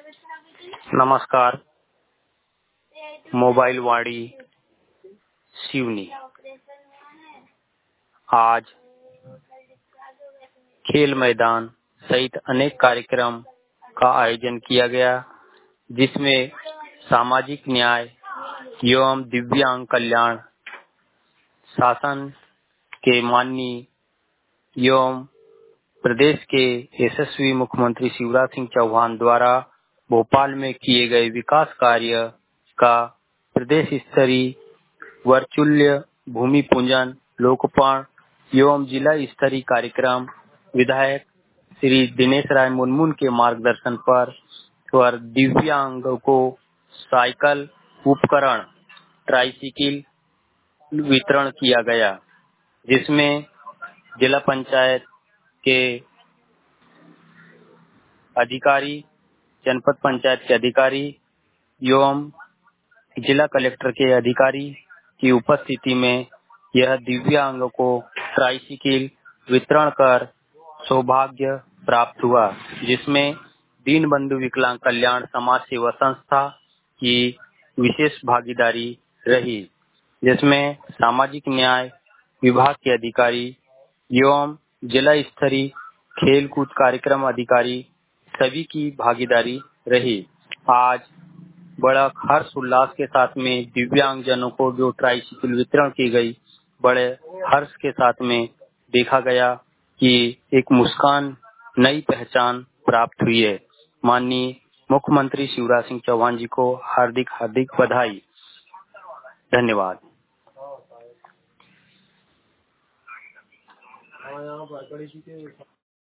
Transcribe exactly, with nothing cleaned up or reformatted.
नमस्कार। मोबाइल वाणी सिवनी। आज खेल मैदान सहित अनेक कार्यक्रम का आयोजन किया गया, जिसमें सामाजिक न्याय एवं दिव्यांग कल्याण शासन के माननीय एवं प्रदेश के यशस्वी मुख्यमंत्री शिवराज सिंह चौहान द्वारा भोपाल में किए गए विकास कार्य का प्रदेश स्तरीय वर्चुअल भूमि पूजन लोकार्पण एवं जिला स्तरीय कार्यक्रम विधायक श्री दिनेश राय मुनमुन के मार्गदर्शन पर पर दिव्यांगों को साइकिल उपकरण ट्राइसिकल वितरण किया गया, जिसमें जिला पंचायत के अधिकारी, जनपद पंचायत के अधिकारी एवं जिला कलेक्टर के अधिकारी की उपस्थिति में यह दिव्यांगों को ट्राइसिकल वितरण कर सौभाग्य प्राप्त हुआ, जिसमें दीनबंधु विकलांग कल्याण समाज सेवा संस्था की विशेष भागीदारी रही, जिसमें सामाजिक न्याय विभाग के अधिकारी एवं जिला स्तरीय खेल कूद कार्यक्रम अधिकारी सभी की भागीदारी रही। आज बड़ा हर्ष उल्लास के साथ में दिव्यांग जनों को जो ट्राइसिकल वितरण की गई, बड़े हर्ष के साथ में देखा गया कि एक मुस्कान, नई पहचान प्राप्त हुई है। माननीय मुख्यमंत्री शिवराज सिंह चौहान जी को हार्दिक हार्दिक बधाई। धन्यवाद।